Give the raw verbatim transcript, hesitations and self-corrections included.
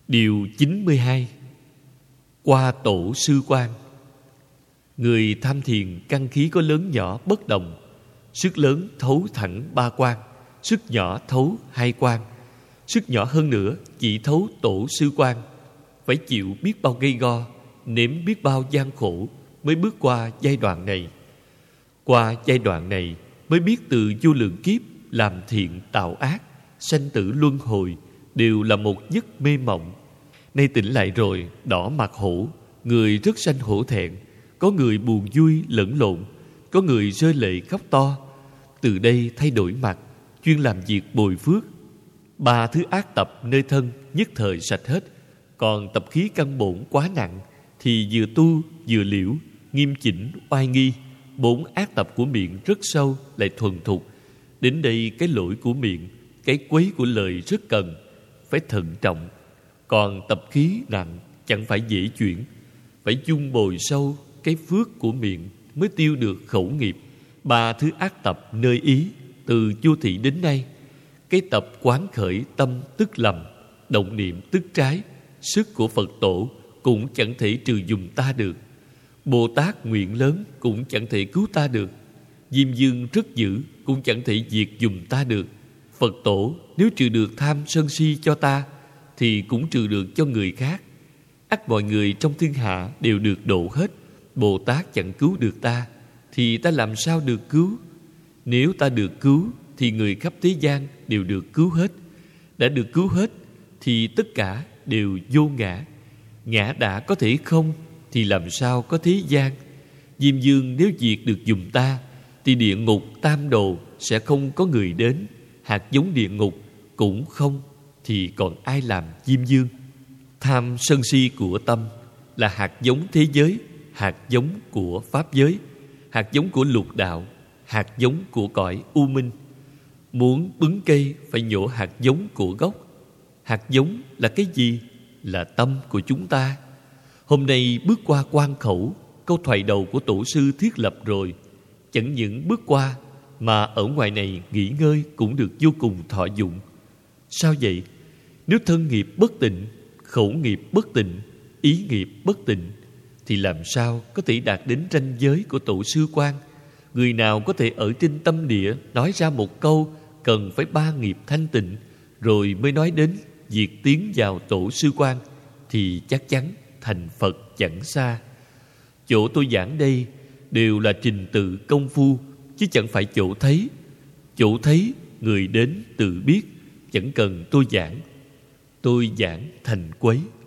Điều chín mươi hai. Qua tổ sư quan. Người tham thiền căn khí có lớn nhỏ bất đồng. Sức lớn thấu thẳng ba quan, sức nhỏ thấu hai quan, sức nhỏ hơn nữa chỉ thấu tổ sư quan. Phải chịu biết bao gây go, nếm biết bao gian khổ mới bước qua giai đoạn này. Qua giai đoạn này mới biết từ vô lượng kiếp làm thiện tạo ác, sanh tử luân hồi đều là một giấc mê mộng. Nay tỉnh lại rồi, đỏ mặt hổ, người rất sanh hổ thẹn. Có người buồn vui lẫn lộn, có người rơi lệ khóc to. Từ đây thay đổi mặt, chuyên làm việc bồi phước. Ba thứ ác tập nơi thân nhất thời sạch hết. Còn tập khí căn bổn quá nặng thì vừa tu vừa liễu, nghiêm chỉnh oai nghi. Bốn ác tập của miệng rất sâu lại thuần thục. Đến đây cái lỗi của miệng, cái quấy của lời rất cần, phải thận trọng. Còn tập khí nặng chẳng phải dễ chuyển, phải dung bồi sâu cái phước của miệng mới tiêu được khẩu nghiệp. Ba thứ ác tập nơi ý, từ vô thị đến nay. Cái tập quán khởi tâm tức lầm, động niệm tức trái. Sức của Phật tổ cũng chẳng thể trừ dùm ta được. Bồ Tát nguyện lớn cũng chẳng thể cứu ta được. Diêm Dương rất dữ cũng chẳng thể diệt dùm ta được. Phật tổ nếu trừ được tham sân si cho ta thì cũng trừ được cho người khác. Ắt mọi người trong thiên hạ đều được độ hết. Bồ Tát chẳng cứu được ta thì ta làm sao được cứu? Nếu ta được cứu thì người khắp thế gian đều được cứu hết. Đã được cứu hết thì tất cả đều vô ngã. Ngã đã có thể không thì làm sao có thế gian? Diêm Dương nếu diệt được dùm ta thì địa ngục tam đồ sẽ không có người đến. Hạt giống địa ngục cũng không thì còn ai làm Diêm Dương? Tham sân si của tâm là hạt giống thế giới, hạt giống của pháp giới, hạt giống của lục đạo, hạt giống của cõi u minh. Muốn bứng cây phải nhổ hạt giống của gốc. Hạt giống là cái gì? Là tâm của chúng ta. Hôm nay bước qua quan khẩu, câu thoại đầu của tổ sư thiết lập rồi. Chẳng những bước qua mà ở ngoài này nghỉ ngơi cũng được vô cùng thọ dụng. Sao vậy? Nếu thân nghiệp bất tịnh, khẩu nghiệp bất tịnh, ý nghiệp bất tịnh thì làm sao có thể đạt đến ranh giới của tổ sư quan? Người nào có thể ở trên tâm địa nói ra một câu cần phải ba nghiệp thanh tịnh rồi mới nói đến việc tiến vào tổ sư quan thì chắc chắn thành Phật chẳng xa. Chỗ tôi giảng đây đều là trình tự công phu chứ chẳng phải chỗ thấy. Chỗ thấy người đến tự biết, chẳng cần tôi giảng. Tôi giảng thành quấy.